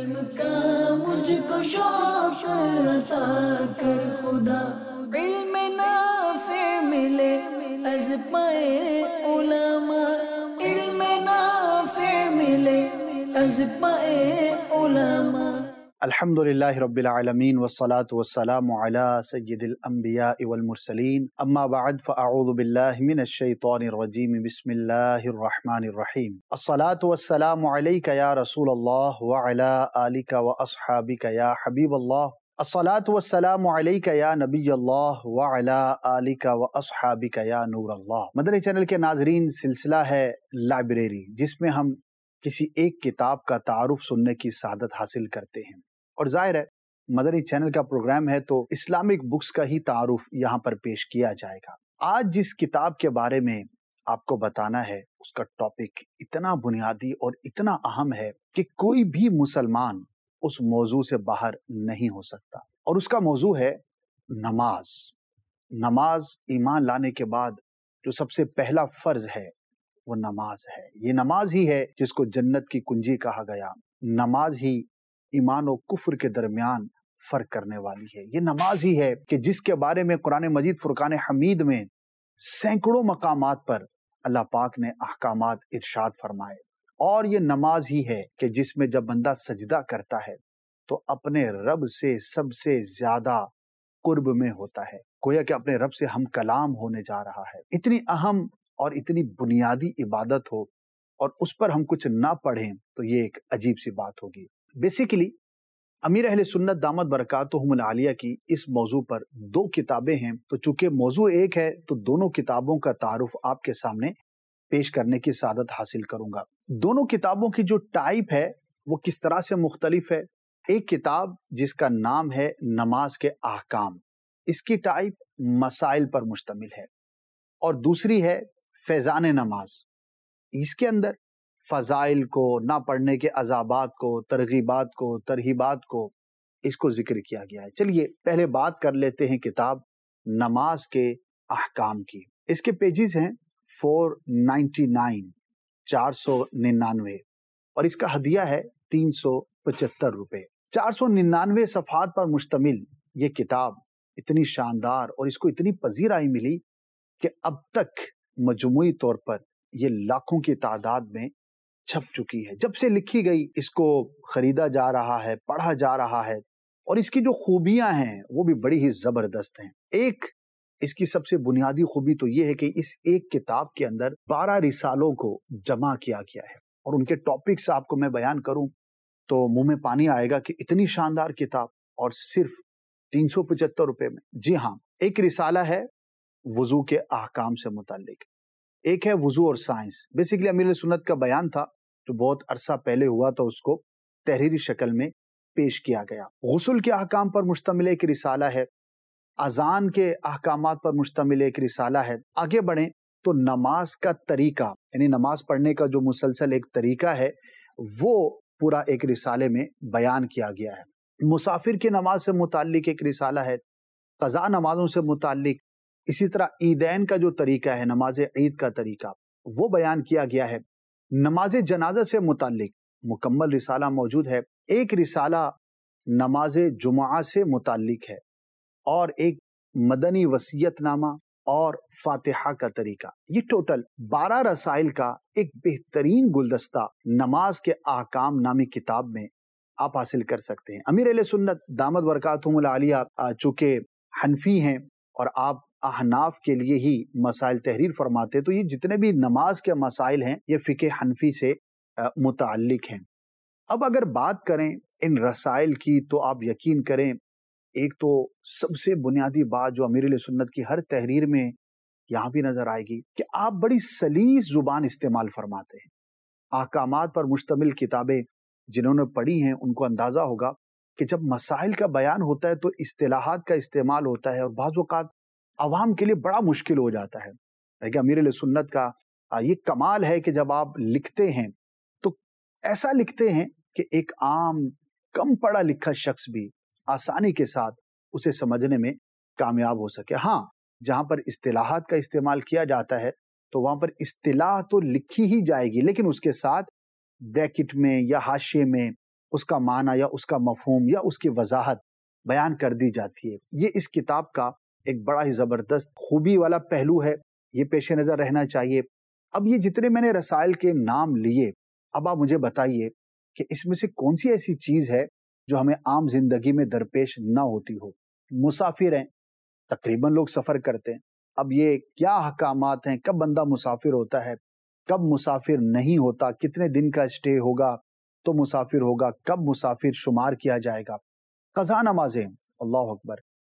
علم کا مجھ کو شوق عطا کر خدا، علم نافع ملے از پائے علماء، علم نافع ملے از پائے علماء۔ الحمدللہ رب العالمین والصلاة والسلام علی سید الانبیاء والمرسلین، اما بعد فاعوذ باللہ من الشیطان الرجیم، بسم اللہ الرحمن الرحیم۔ الصلاة والسلام علیک یا رسول اللہ وعلی آلک واصحابک یا حبیب اللہ، الصلاة والسلام علیک یا نبی اللہ وعلی آلک واصحابک یا نور اللہ۔ مدنی چینل کے ناظرین، سلسلہ ہے لائبریری، جس میں ہم کسی ایک کتاب کا تعارف سننے کی سعادت حاصل کرتے ہیں، اور ظاہر ہے مدنی چینل کا پروگرام ہے تو اسلامک بکس کا ہی تعارف یہاں پر پیش کیا جائے گا۔ آج جس کتاب کے بارے میں آپ کو بتانا ہے، اس کا ٹاپک اتنا بنیادی اور اتنا اہم ہے کہ کوئی بھی مسلمان اس موضوع سے باہر نہیں ہو سکتا، اور اس کا موضوع ہے نماز۔ نماز ایمان لانے کے بعد جو سب سے پہلا فرض ہے وہ نماز ہے۔ یہ نماز ہی ہے جس کو جنت کی کنجی کہا گیا، نماز ہی ایمان و کفر کے درمیان فرق کرنے والی ہے۔ یہ نماز ہی ہے کہ جس کے بارے میں قرآن مجید فرقان حمید میں سینکڑوں مقامات پر اللہ پاک نے احکامات ارشاد فرمائے، اور یہ نماز ہی ہے کہ جس میں جب بندہ سجدہ کرتا ہے تو اپنے رب سے سب سے زیادہ قرب میں ہوتا ہے، گویا کہ اپنے رب سے ہم کلام ہونے جا رہا ہے۔ اتنی اہم اور اتنی بنیادی عبادت ہو اور اس پر ہم کچھ نہ پڑھیں تو یہ ایک عجیب سی بات ہوگی۔ بیسیکلی امیر اہل سنت دامت برکاتہم العالیہ کی اس موضوع پر دو کتابیں ہیں، تو چونکہ موضوع ایک ہے تو دونوں کتابوں کا تعارف آپ کے سامنے پیش کرنے کی سعادت حاصل کروں گا۔ دونوں کتابوں کی جو ٹائپ ہے وہ کس طرح سے مختلف ہے۔ ایک کتاب جس کا نام ہے نماز کے احکام، اس کی ٹائپ مسائل پر مشتمل ہے، اور دوسری ہے فیضان نماز، اس کے اندر فضائل کو، نہ پڑھنے کے عذابات کو، ترغیبات کو، ترہیبات کو، اس کو ذکر کیا گیا ہے۔ چلیے پہلے بات کر لیتے ہیں کتاب نماز کے احکام کی۔ اس کے پیجز ہیں 499 499، اور اس کا ہدیہ ہے 375 روپے۔ 499 صفحات پر مشتمل یہ کتاب اتنی شاندار اور اس کو اتنی پذیرائی ملی کہ اب تک مجموعی طور پر یہ لاکھوں کی تعداد میں چھپ چکی ہے۔ جب سے لکھی گئی اس کو خریدا جا رہا ہے، پڑھا جا رہا ہے، اور اس کی جو خوبیاں ہیں وہ بھی بڑی ہی زبردست ہیں۔ ایک اس کی سب سے بنیادی خوبی تو یہ ہے کہ اس ایک کتاب کے اندر 12 رسالوں کو جمع کیا گیا ہے، اور ان کے ٹاپکس آپ کو میں بیان کروں تو منہ میں پانی آئے گا کہ اتنی شاندار کتاب اور صرف 375 روپے میں۔ جی ہاں، ایک رسالہ ہے وضو کے احکام سے متعلق، ایک ہے وضو اور سائنس۔ بیسیکلی امیر سنت کا بیان تھا جو بہت عرصہ پہلے ہوا تو اس کو تحریری شکل میں پیش کیا گیا۔ غسل کے احکام پر مشتمل ایک رسالہ ہے، اذان کے احکامات پر مشتمل ایک رسالہ ہے۔ آگے بڑھیں تو نماز کا طریقہ، یعنی نماز پڑھنے کا جو مسلسل ایک طریقہ ہے وہ پورا ایک رسالے میں بیان کیا گیا ہے۔ مسافر کی نماز سے متعلق ایک رسالہ ہے، قضا نمازوں سے متعلق، اسی طرح عیدین کا جو طریقہ ہے، نماز عید کا طریقہ، وہ بیان کیا گیا ہے۔ نماز جنازہ سے متعلق مکمل رسالہ موجود ہے۔ ایک رسالہ نماز جمعہ سے متعلق ہے، اور ایک مدنی وصیت نامہ اور فاتحہ کا طریقہ۔ یہ ٹوٹل 12 رسائل کا ایک بہترین گلدستہ نماز کے احکام نامی کتاب میں آپ حاصل کر سکتے ہیں۔ امیر اہل سنت دامت برکاتہم العالیہ چونکہ حنفی ہیں اور آپ احناف کے لیے ہی مسائل تحریر فرماتے، تو یہ جتنے بھی نماز کے مسائل ہیں یہ فقہ حنفی سے متعلق ہیں۔ اب اگر بات کریں ان رسائل کی تو آپ یقین کریں، ایک تو سب سے بنیادی بات جو امیر سنت کی ہر تحریر میں یہاں بھی نظر آئے گی کہ آپ بڑی سلیس زبان استعمال فرماتے ہیں۔ احکامات پر مشتمل کتابیں جنہوں نے پڑھی ہیں ان کو اندازہ ہوگا کہ جب مسائل کا بیان ہوتا ہے تو اصطلاحات کا استعمال ہوتا ہے، اور بعض اوقات عوام کے لیے بڑا مشکل ہو جاتا ہے۔ لیکن امیر علیہ سنت کا یہ کمال ہے کہ جب آپ لکھتے ہیں تو ایسا لکھتے ہیں کہ ایک عام کم پڑھا لکھا شخص بھی آسانی کے ساتھ اسے سمجھنے میں کامیاب ہو سکے۔ ہاں، جہاں پر اصطلاحات کا استعمال کیا جاتا ہے تو وہاں پر اصطلاح تو لکھی ہی جائے گی، لیکن اس کے ساتھ بریکٹ میں یا حاشیے میں اس کا معنی یا اس کا مفہوم یا اس کی وضاحت بیان کر دی جاتی ہے۔ یہ اس کتاب کا ایک بڑا ہی زبردست خوبی والا پہلو ہے، یہ پیش نظر رہنا چاہیے۔ اب یہ جتنے میں نے رسائل کے نام لیے، اب آپ مجھے بتائیے کہ اس میں سے کون سی ایسی چیز ہے جو ہمیں عام زندگی میں درپیش نہ ہوتی ہو۔ مسافر ہیں، تقریباً لوگ سفر کرتے ہیں، اب یہ کیا احکامات ہیں، کب بندہ مسافر ہوتا ہے، کب مسافر نہیں ہوتا، کتنے دن کا اسٹے ہوگا تو مسافر ہوگا، کب مسافر شمار کیا جائے گا۔ قضا نمازیں، اللہ اکبر،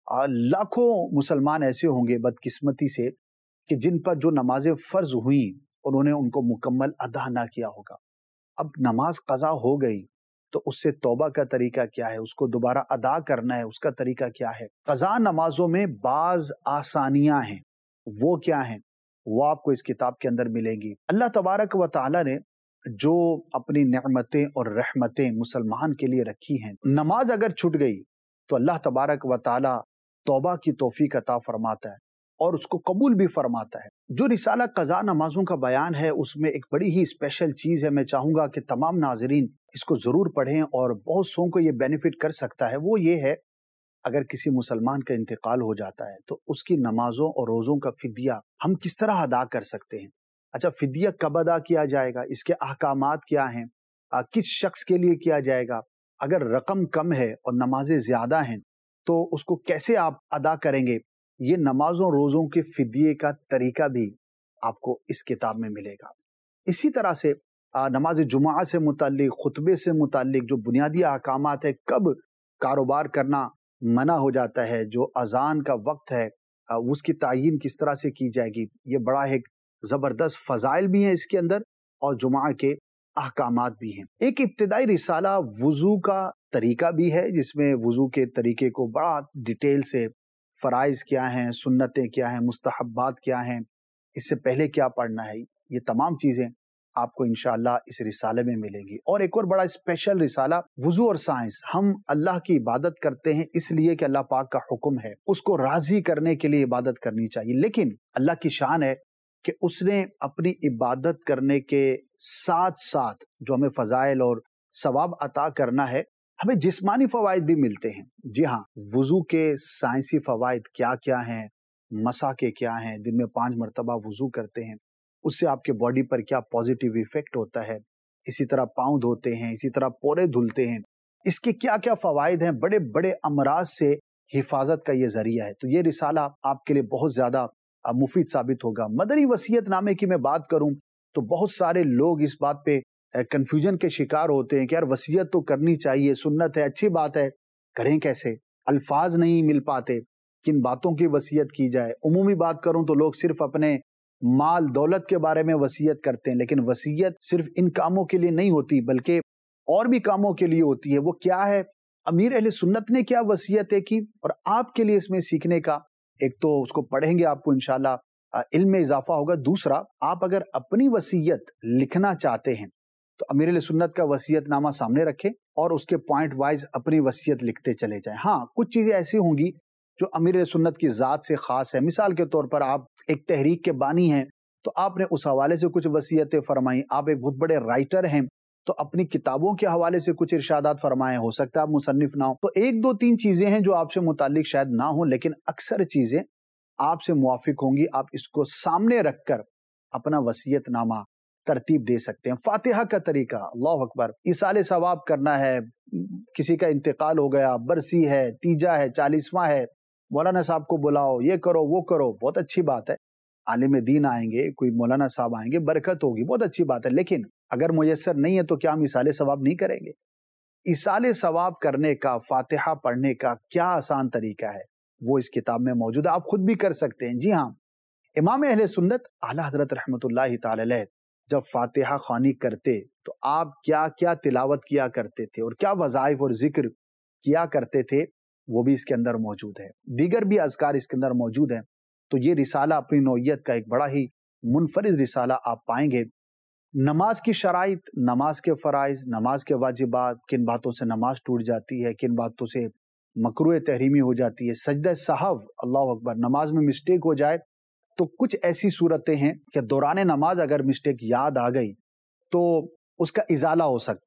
لاکھوں مسلمان ایسے ہوں گے بدقسمتی سے کہ جن پر جو نمازیں فرض ہوئیں انہوں نے ان کو مکمل ادا نہ کیا ہوگا۔ اب نماز قضا ہو گئی تو اس سے توبہ کا طریقہ کیا ہے، اس کو دوبارہ ادا کرنا ہے، اس کا طریقہ کیا ہے۔ قضا نمازوں میں بعض آسانیاں ہیں، وہ کیا ہیں وہ آپ کو اس کتاب کے اندر ملیں گی۔ اللہ تبارک و تعالی نے جو اپنی نعمتیں اور رحمتیں مسلمان کے لیے رکھی ہیں، نماز اگر چھٹ گئی تو اللہ تبارک و تعالی توبہ کی توفیق عطا فرماتا ہے اور اس کو قبول بھی فرماتا ہے۔ جو رسالہ قضا نمازوں کا بیان ہے اس میں ایک بڑی ہی اسپیشل چیز ہے، میں چاہوں گا کہ تمام ناظرین اس کو ضرور پڑھیں اور بہت سو کو یہ بینیفٹ کر سکتا ہے۔ وہ یہ ہے، اگر کسی مسلمان کا انتقال ہو جاتا ہے تو اس کی نمازوں اور روزوں کا فدیہ ہم کس طرح ادا کر سکتے ہیں۔ اچھا، فدیہ کب ادا کیا جائے گا، اس کے احکامات کیا ہیں، کس شخص کے لیے کیا جائے گا، اگر رقم کم ہے اور نمازیں زیادہ ہیں تو اس کو کیسے آپ ادا کریں گے، یہ نمازوں روزوں کے فدیے کا طریقہ بھی آپ کو اس کتاب میں ملے گا۔ اسی طرح سے نماز جمعہ سے متعلق، خطبے سے متعلق جو بنیادی احکامات ہے، کب کاروبار کرنا منع ہو جاتا ہے، جو اذان کا وقت ہے اس کی تعیین کس طرح سے کی جائے گی، یہ بڑا ایک زبردست فضائل بھی ہیں اس کے اندر اور جمعہ کے احکامات بھی ہیں۔ ایک ابتدائی رسالہ وضو کا طریقہ بھی ہے جس میں وضو کے طریقے کو بڑا ڈیٹیل سے، فرائض کیا ہیں، سنتیں کیا ہیں، مستحبات کیا ہیں، اس سے پہلے کیا پڑھنا ہے، یہ تمام چیزیں آپ کو انشاءاللہ اس رسالے میں ملے گی۔ اور ایک اور بڑا اسپیشل رسالہ وضو اور سائنس، ہم اللہ کی عبادت کرتے ہیں اس لیے کہ اللہ پاک کا حکم ہے، اس کو راضی کرنے کے لیے عبادت کرنی چاہیے، لیکن اللہ کی شان ہے کہ اس نے اپنی عبادت کرنے کے ساتھ ساتھ جو ہمیں فضائل اور ثواب عطا کرنا ہے، ہمیں جسمانی فوائد بھی ملتے ہیں۔ جی ہاں، وضو کے سائنسی فوائد کیا کیا ہیں، مسح کے کیا ہیں، دن میں 5 مرتبہ وضو کرتے ہیں، اس سے آپ کے باڈی پر کیا پازیٹیو ایفیکٹ ہوتا ہے، اسی طرح پاؤں دھوتے ہیں، اسی طرح پورے دھلتے ہیں، اس کے کیا کیا فوائد ہیں، بڑے بڑے امراض سے حفاظت کا یہ ذریعہ ہے۔ تو یہ رسالہ آپ کے لیے بہت زیادہ مفید ثابت ہوگا۔ مدنی وصیت نامے کی میں بات کروں تو بہت سارے لوگ اس بات پہ کنفیوژن کے شکار ہوتے ہیں کہ یار وصیت تو کرنی چاہیے، سنت ہے، اچھی بات ہے، کریں کیسے، الفاظ نہیں مل پاتے، کن باتوں کی وصیت کی جائے۔ عمومی بات کروں تو لوگ صرف اپنے مال دولت کے بارے میں وصیت کرتے ہیں، لیکن وصیت صرف ان کاموں کے لیے نہیں ہوتی بلکہ اور بھی کاموں کے لیے ہوتی ہے۔ وہ کیا ہے، امیر اہل سنت نے کیا وصیتیں کی اور آپ کے لیے اس میں سیکھنے کا، ایک تو اس کو پڑھیں گے آپ کو انشاءاللہ علم میں اضافہ ہوگا، دوسرا آپ اگر اپنی وصیت لکھنا چاہتے ہیں تو امیر اہل سنت کا وصیت نامہ سامنے رکھیں اور اس کے پوائنٹ وائز اپنی وصیت لکھتے چلے جائیں۔ ہاں، کچھ چیزیں ایسی ہوں گی جو امیر اہل سنت کی ذات سے خاص ہے، مثال کے طور پر آپ ایک تحریک کے بانی ہیں تو آپ نے اس حوالے سے کچھ وصیتیں فرمائیں، آپ ایک بہت بڑے رائٹر ہیں تو اپنی کتابوں کے حوالے سے کچھ ارشادات فرمائیں، ہو سکتا ہے آپ مصنف نہ ہو، تو 1 2 3 چیزیں ہیں جو آپ سے متعلق شاید نہ ہوں، لیکن اکثر چیزیں آپ سے موافق ہوں گی، آپ اس کو سامنے رکھ کر اپنا وصیت نامہ ترتیب دے سکتے ہیں۔ فاتحہ کا طریقہ، اللہ اکبر، ایصال ثواب کرنا ہے، کسی کا انتقال ہو گیا، برسی ہے، تیجا ہے، 40واں ہے، مولانا صاحب کو بلاؤ، یہ کرو وہ کرو، بہت اچھی بات ہے، عالم دین آئیں گے، کوئی مولانا صاحب آئیں گے، برکت ہوگی، بہت اچھی بات ہے، لیکن اگر میسر نہیں ہے تو کیا ہم ایصال ثواب نہیں کریں گے؟ ایصال ثواب کرنے کا، فاتحہ پڑھنے کا کیا آسان طریقہ ہے، وہ اس کتاب میں موجود ہے، آپ خود بھی کر سکتے ہیں۔ جی ہاں، امام اہل سنت اعلیٰ حضرت رحمت اللہ تعالی علیہ جب فاتحہ خوانی کرتے تو آپ کیا کیا تلاوت کیا کرتے تھے اور کیا وظائف اور ذکر کیا کرتے تھے، وہ بھی اس کے اندر موجود ہے، دیگر بھی اذکار اس کے اندر موجود ہیں۔ تو یہ رسالہ اپنی نوعیت کا ایک بڑا ہی منفرد رسالہ آپ پائیں گے۔ نماز کی شرائط، نماز کے فرائض، نماز کے واجبات، کن باتوں سے نماز ٹوٹ جاتی ہے، کن باتوں سے مکروہ تحریمی ہو جاتی ہے، سجدہ سہو، اللہ اکبر، نماز میں مسٹیک ہو جائے تو کچھ ایسی صورتیں ہیں کہ دوران نماز اگر مسٹیک یاد آ گئی تو اس کا ازالہ ہو سکتا ہے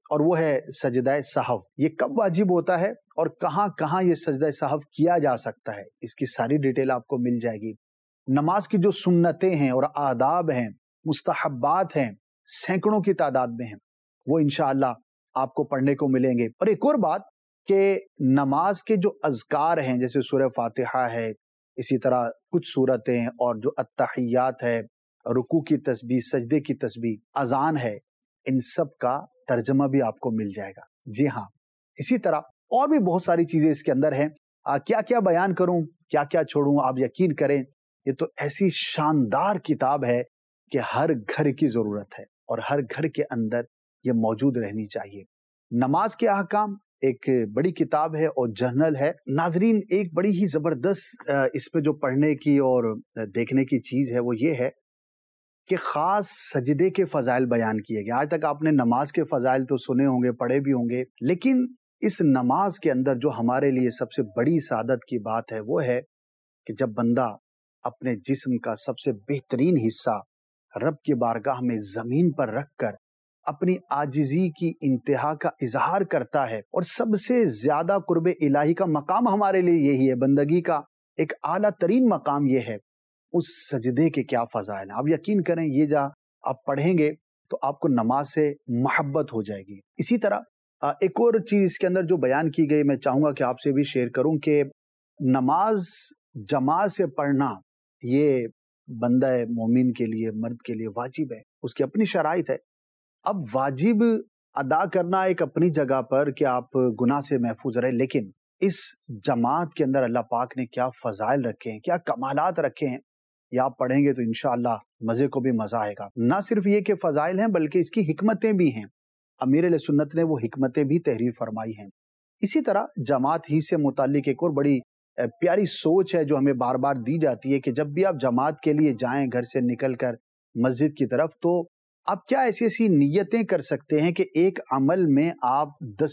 اور وہ ہے سجدہ سہو۔ یہ کب واجب ہوتا ہے اور کہاں کہاں یہ سجدہ سہو کیا جا سکتا ہے، اس کی ساری ڈیٹیل آپ کو مل جائے گی۔ نماز کی جو سنتیں ہیں اور آداب ہیں، مستحبات ہیں، سینکڑوں کی تعداد میں ہیں، وہ انشاءاللہ آپ کو پڑھنے کو ملیں گے۔ اور ایک اور بات کہ نماز کے جو اذکار ہیں، جیسے سورہ فاتحہ ہے، اسی طرح کچھ سورتیں اور جو التحیات ہے، رکوع کی تسبیح، سجدے کی تسبیح، اذان ہے، ان سب کا ترجمہ بھی آپ کو مل جائے گا۔ جی ہاں، اسی طرح اور بھی بہت ساری چیزیں اس کے اندر ہیں۔ کیا کیا بیان کروں، کیا کیا چھوڑوں، آپ یقین کریں یہ تو ایسی شاندار کتاب ہے کہ ہر گھر کی ضرورت ہے اور ہر گھر کے اندر یہ موجود رہنی چاہیے۔ نماز کے احکام ایک بڑی کتاب ہے اور جرنل ہے۔ ناظرین، ایک بڑی ہی زبردست اس پہ جو پڑھنے کی اور دیکھنے کی چیز ہے وہ یہ ہے کہ خاص سجدے کے فضائل بیان کیے گئے۔ آج تک آپ نے نماز کے فضائل تو سنے ہوں گے، پڑھے بھی ہوں گے، لیکن اس نماز کے اندر جو ہمارے لیے سب سے بڑی سعادت کی بات ہے وہ ہے کہ جب بندہ اپنے جسم کا سب سے بہترین حصہ رب کی بارگاہ میں زمین پر رکھ کر اپنی عاجزی کی انتہا کا اظہار کرتا ہے، اور سب سے زیادہ قرب الہی کا مقام ہمارے لیے یہی ہے، بندگی کا ایک اعلیٰ ترین مقام یہ ہے، اس سجدے کے کیا فضائل ہیں۔ آپ یقین کریں یہ جا آپ پڑھیں گے تو آپ کو نماز سے محبت ہو جائے گی۔ اسی طرح ایک اور چیز اس کے اندر جو بیان کی گئی میں چاہوں گا کہ آپ سے بھی شیئر کروں کہ نماز جماعت سے پڑھنا یہ بندہ مومن کے لیے، مرد کے لیے واجب ہے، اس کی اپنی شرائط ہے۔ اب واجب ادا کرنا ایک اپنی جگہ پر کہ آپ گناہ سے محفوظ رہے، لیکن اس جماعت کے اندر اللہ پاک نے کیا فضائل رکھے ہیں، کیا کمالات رکھے ہیں، یہ آپ پڑھیں گے تو انشاءاللہ مزے کو بھی مزہ آئے گا۔ نہ صرف یہ کہ فضائل ہیں بلکہ اس کی حکمتیں بھی ہیں، امیر اہل سنت نے وہ حکمتیں بھی تحریر فرمائی ہیں۔ اسی طرح جماعت ہی سے متعلق ایک اور بڑی پیاری سوچ ہے جو ہمیں بار بار دی جاتی ہے کہ جب بھی آپ جماعت کے لیے جائیں گھر سے نکل کر مسجد کی طرف، تو آپ کیا ایسی ایسی نیتیں کر سکتے ہیں کہ ایک عمل میں آپ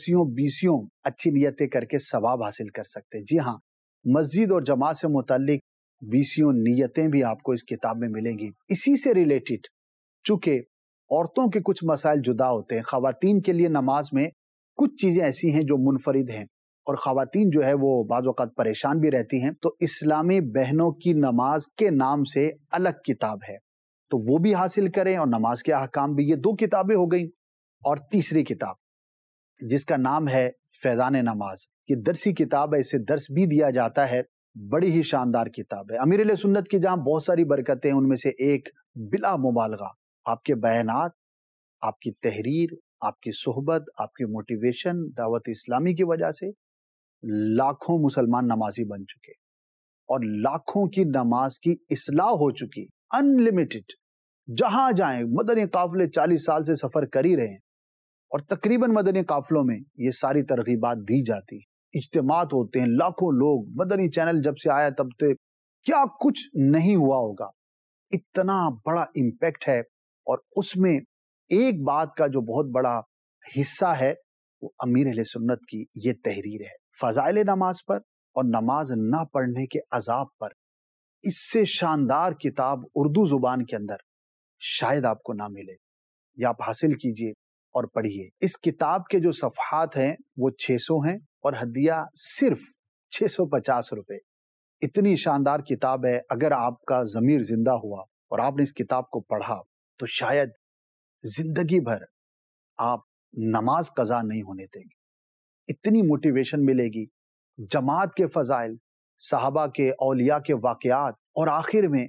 10 اچھی نیتیں کر کے ثواب حاصل کر سکتے ہیں۔ جی ہاں، مسجد اور جماعت سے متعلق 20 نیتیں بھی آپ کو اس کتاب میں ملیں گی۔ اسی سے ریلیٹڈ چونکہ عورتوں کے کچھ مسائل جدا ہوتے ہیں، خواتین کے لیے نماز میں کچھ چیزیں ایسی ہیں جو منفرد ہیں، اور خواتین جو ہے وہ بعض اوقات پریشان بھی رہتی ہیں، تو اسلامی بہنوں کی نماز کے نام سے الگ کتاب ہے، تو وہ بھی حاصل کریں، اور نماز کے احکام بھی۔ یہ 2 کتابیں ہو گئیں، اور تیسری کتاب جس کا نام ہے فیضان نماز، یہ درسی کتاب ہے، اسے درس بھی دیا جاتا ہے، بڑی ہی شاندار کتاب ہے۔ امیر علیہ سنت کی جہاں بہت ساری برکتیں ہیں، ان میں سے ایک بلا مبالغہ آپ کے بیانات، آپ کی تحریر، آپ کی صحبت، آپ کی موٹیویشن، دعوت اسلامی کی وجہ سے لاکھوں مسلمان نمازی بن چکے، اور لاکھوں کی نماز کی اصلاح ہو چکی، انلیمیٹڈ۔ جہاں جائیں مدنی قافلے 40 سال سے سفر کر ہی رہے ہیں، اور تقریباً مدنی قافلوں میں یہ ساری ترغیبات دی جاتی ہیں، اجتماعات ہوتے ہیں، لاکھوں لوگ۔ مدنی چینل جب سے آیا تب سے کیا کچھ نہیں ہوا ہوگا، اتنا بڑا امپیکٹ ہے، اور اس میں ایک بات کا جو بہت بڑا حصہ ہے وہ امیر اہل سنت کی یہ تحریر ہے، فضائل نماز پر اور نماز نہ پڑھنے کے عذاب پر۔ اس سے شاندار کتاب اردو زبان کے اندر شاید آپ کو نہ ملے، یا آپ حاصل کیجئے اور پڑھیے۔ اس کتاب کے جو صفحات ہیں وہ 600 ہیں، اور ہدیہ صرف 650 روپے۔ اتنی شاندار کتاب ہے، اگر آپ کا ضمیر زندہ ہوا اور آپ نے اس کتاب کو پڑھا تو شاید زندگی بھر آپ نماز قضا نہیں ہونے دیں گے۔ اتنی موٹیویشن ملے گی، جماعت کے فضائل، صحابہ کے، اولیاء کے واقعات، اور آخر میں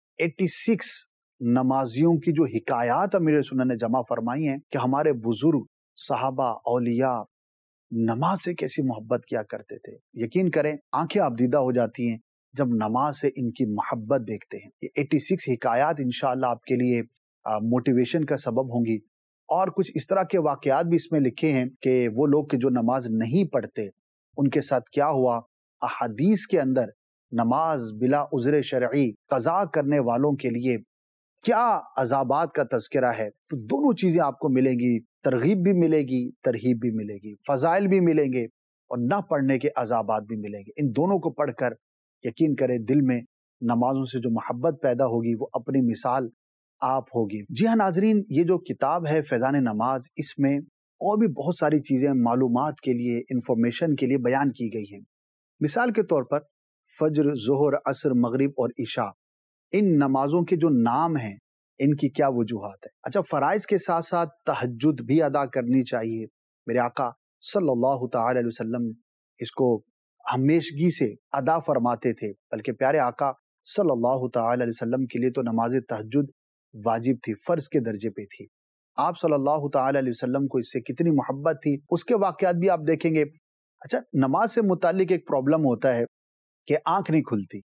86 نمازیوں کی جو حکایات امیر سنت نے جمع فرمائی ہیں کہ ہمارے بزرگ صحابہ، اولیاء نماز سے کیسی محبت کیا کرتے تھے۔ یقین کریں آنکھیں آبدیدہ ہو جاتی ہیں جب نماز سے ان کی محبت دیکھتے ہیں۔ یہ 86 حکایات انشاءاللہ آپ کے لیے موٹیویشن کا سبب ہوں گی، اور کچھ اس طرح کے واقعات بھی اس میں لکھے ہیں کہ وہ لوگ کہ جو نماز نہیں پڑھتے ان کے ساتھ کیا ہوا۔ احادیث کے اندر نماز بلا عذر شرعی قضا کرنے والوں کے لیے کیا عذابات کا تذکرہ ہے، تو دونوں چیزیں آپ کو ملیں گی، ترغیب بھی ملے گی، ترہیب بھی ملے گی، فضائل بھی ملیں گے اور نہ پڑھنے کے عذابات بھی ملیں گے۔ ان دونوں کو پڑھ کر یقین کریں دل میں نمازوں سے جو محبت پیدا ہوگی وہ اپنی مثال آپ ہوگی۔ جی ہاں ناظرین، یہ جو کتاب ہے فیضان نماز، اس میں اور بھی بہت ساری چیزیں معلومات کے لیے، انفارمیشن کے لیے بیان کی گئی ہیں۔ مثال کے طور پر فجر، ظہر، عصر، مغرب اور عشاء، ان نمازوں کے جو نام ہیں ان کی کیا وجوہات ہے۔ اچھا، فرائض کے ساتھ ساتھ تہجد بھی ادا کرنی چاہیے۔ میرے آقا صلی اللہ تعالی علیہ وسلم اس کو ہمیشگی سے ادا فرماتے تھے، بلکہ پیارے آقا صلی اللہ تعالی علیہ وسلم کے لیے تو نماز تہجد واجب تھی، فرض کے درجے پہ تھی۔ آپ صلی اللہ تعالی علیہ وسلم کو اس سے کتنی محبت تھی، اس کے واقعات بھی آپ دیکھیں گے۔ اچھا، نماز سے متعلق ایک پرابلم ہوتا ہے کہ آنکھ نہیں کھلتی۔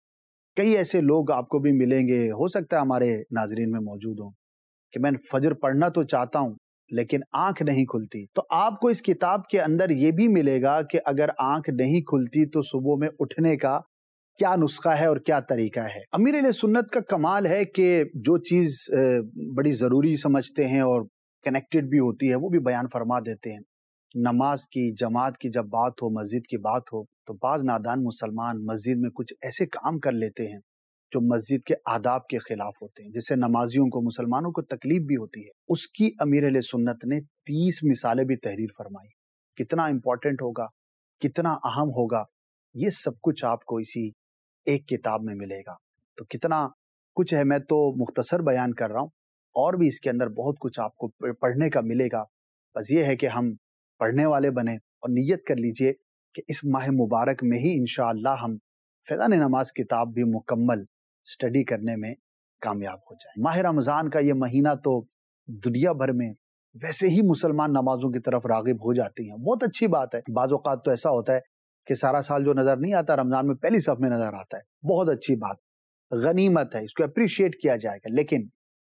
کئی ایسے لوگ آپ کو بھی ملیں گے، ہو سکتا ہے ہمارے ناظرین میں موجود ہوں، کہ میں فجر پڑھنا تو چاہتا ہوں لیکن آنکھ نہیں کھلتی۔ تو آپ کو اس کتاب کے اندر یہ بھی ملے گا کہ اگر آنکھ نہیں کھلتی تو صبح میں اٹھنے کا کیا نسخہ ہے اور کیا طریقہ ہے۔ امیر اہل سنت کا کمال ہے کہ جو چیز بڑی ضروری سمجھتے ہیں اور کنیکٹڈ بھی ہوتی ہے وہ بھی بیان فرما دیتے ہیں۔ نماز کی جماعت کی جب بات ہو، مسجد کی بات ہو، تو بعض نادان مسلمان مسجد میں کچھ ایسے کام کر لیتے ہیں جو مسجد کے آداب کے خلاف ہوتے ہیں، جس سے نمازیوں کو، مسلمانوں کو تکلیف بھی ہوتی ہے۔ اس کی امیر اہل سنت نے 30 مثالیں بھی تحریر فرمائی۔ کتنا امپورٹنٹ ہوگا، کتنا اہم ہوگا، یہ سب کچھ آپ کو اسی ایک کتاب میں ملے گا۔ تو کتنا کچھ ہے، میں تو مختصر بیان کر رہا ہوں، اور بھی اس کے اندر بہت کچھ آپ کو پڑھنے کا ملے گا۔ بس یہ ہے کہ ہم پڑھنے والے بنیں اور نیت کر لیجئے کہ اس ماہ مبارک میں ہی انشاءاللہ ہم فیضان نماز کتاب بھی مکمل سٹڈی کرنے میں کامیاب ہو جائیں۔ ماہ رمضان کا یہ مہینہ تو دنیا بھر میں ویسے ہی مسلمان نمازوں کی طرف راغب ہو جاتی ہیں، بہت اچھی بات ہے۔ بعض اوقات تو ایسا ہوتا ہے کہ سارا سال جو نظر نہیں آتا رمضان میں پہلی صف میں نظر آتا ہے، بہت اچھی بات، غنیمت ہے، اس کو اپریشیٹ کیا جائے گا۔ لیکن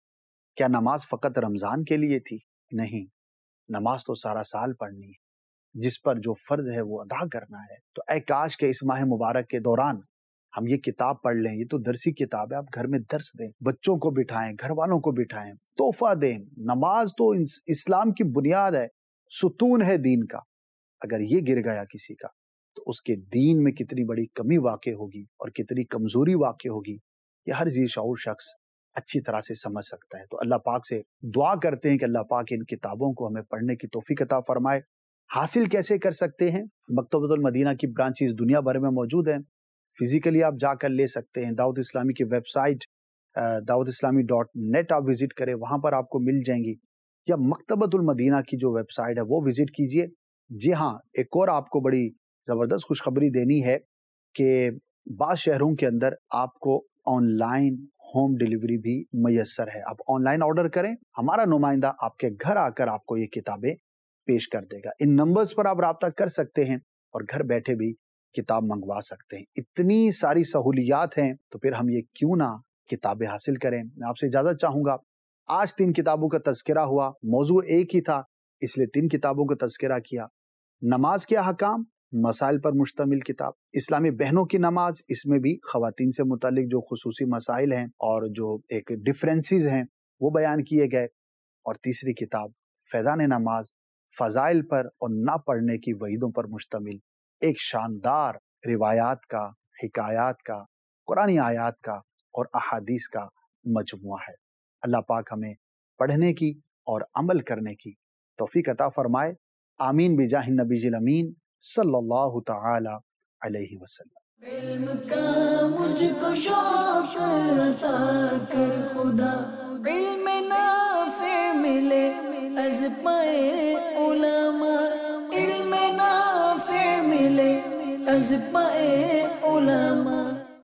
کیا نماز فقط رمضان کے لیے تھی؟ نہیں، نماز تو سارا سال پڑھنی ہے، جس پر جو فرض ہے وہ ادا کرنا ہے۔ تو اے کاش کہ اس ماہ مبارک کے دوران ہم یہ کتاب پڑھ لیں۔ یہ تو درسی کتاب ہے، آپ گھر میں درس دیں، بچوں کو بٹھائیں، گھر والوں کو بٹھائیں، تحفہ دیں۔ نماز تو اسلام کی بنیاد ہے، ستون ہے دین کا۔ اگر یہ گر گیا کسی کا تو اس کے دین میں کتنی بڑی کمی واقع ہوگی اور کتنی کمزوری واقع ہوگی، یہ ہر ذی شعور شخص اچھی طرح سے سمجھ سکتا ہے۔ تو اللہ پاک سے دعا کرتے ہیں کہ اللہ پاک ان کتابوں کو ہمیں پڑھنے کی توفیق عطا فرمائے۔ حاصل کیسے کر سکتے ہیں؟ مکتبۃ المدینہ کی برانچز دنیا بھر میں موجود ہیں، فزیکلی آپ جا کر لے سکتے ہیں۔ دعوت اسلامی کی ویب سائٹ dawatIslami.net آپ وزٹ کریں، وہاں پر آپ کو مل جائیں گی، یا مکتبۃ المدینہ کی جو ویب سائٹ ہے وہ وزٹ کیجئے۔ جی ہاں، ایک اور آپ کو بڑی زبردست خوشخبری دینی ہے کہ بعض شہروں کے اندر آپ کو آن لائن ہوم ڈیلیوری بھی میسر ہے۔ آپ آن لائن آرڈر کریں، ہمارا نمائندہ آپ کے گھر آ کر آپ کو یہ کتابیں پیش کر دے گا۔ ان نمبرز پر آپ رابطہ کر سکتے ہیں اور گھر بیٹھے بھی کتاب منگوا سکتے ہیں۔ اتنی ساری سہولیات ہیں تو پھر ہم یہ کیوں نہ کتابیں حاصل کریں۔ میں آپ سے اجازت چاہوں گا، آج 3 کتابوں کا تذکرہ ہوا، موضوع ایک ہی تھا اس لیے 3 کتابوں کا تذکرہ کیا۔ نماز کے احکام، مسائل پر مشتمل کتاب، اسلامی بہنوں کی نماز، اس میں بھی خواتین سے متعلق جو خصوصی مسائل ہیں اور جو ایک ڈفرینسز ہیں وہ بیان کیے گئے۔ اور تیسری کتاب فیضان نماز، فضائل پر اور نہ پڑھنے کی وعیدوں پر مشتمل ایک شاندار روایات کا، حکایات کا، قرآنی آیات کا اور احادیث کا مجموعہ ہے۔ اللہ پاک ہمیں پڑھنے کی اور عمل کرنے کی توفیق عطا فرمائے، آمین بجاہ النبی الامین صلی اللہ تعالی علیہ وسلم۔ علم کا مجھ کو شوق عطا کر خدا، علم نافع ملے از پائے علماء، علم نافع ملے از پائے